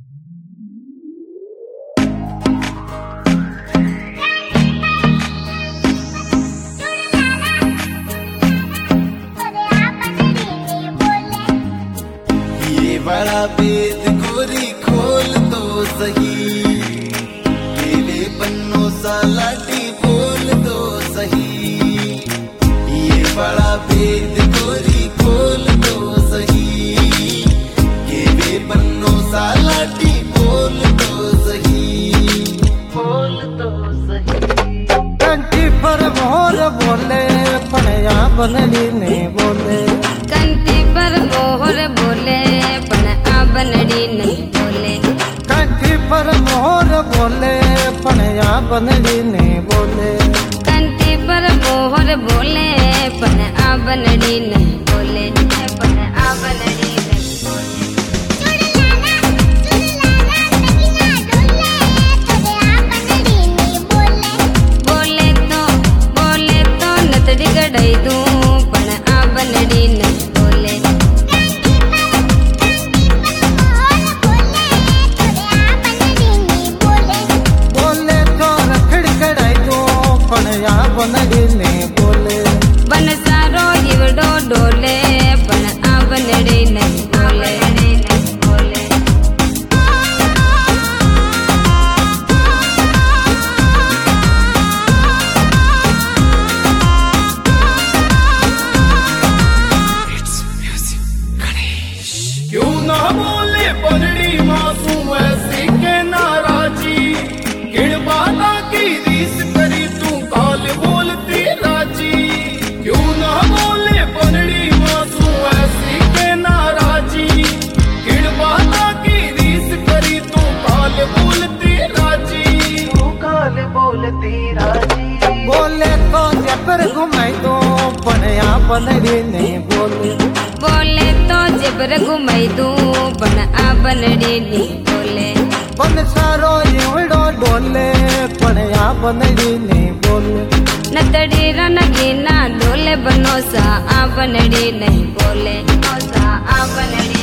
बड़ा भेद गोरी खोल तो सही, तेरे पन्नों सा लाठी बोल तो सही। ये बड़ा भेद गोरी खोल तो सही, तेरे पन्नों सा लाठी बोल तो सही, बोल तो सही। कंठी पर मोर बोले पणया बनड़ी ने बोले, कंठी पर मोर बोले बनड़ी नहीं बोले, कंठी पर मोर बोले पणया बनड़ी ने बोले, कंठी पर मोर बोले पण आ बनड़ी नहीं बोले, पण आ बनड़ी नहीं बोले, बोले तो नतड़ी गड़ाई दूं पण आ बनड़ी नहीं बोले। बनड़ी ने बोले, बन सारो हिवड़ो डोले पण आ बनड़ी नहीं बोले, बोले। क्यों ना बोले बनड़ी मासूम ऐसी के नाराजी, किड़ बाला की रीस करी तू काल बोलती राजी। क्यों ना बोले बनड़ी मासूम ऐसी के नाराजी, किड़ बाला की रीस करी तू काल बोलती राजी, तू काल बोलती राजी। बोले तो जबर घुमाई दो पणया बनड़ी ने बोले, बोले तो जबर घुमाई दूं पण आ बनड़ी नहीं बोले, बन सारो हिवड़ो डोले पणया बनड़ी ने बोले, नतड़ी रनगी ना डोले बनो सा आ बनड़ी नहीं बोले, सा आ बनड़ी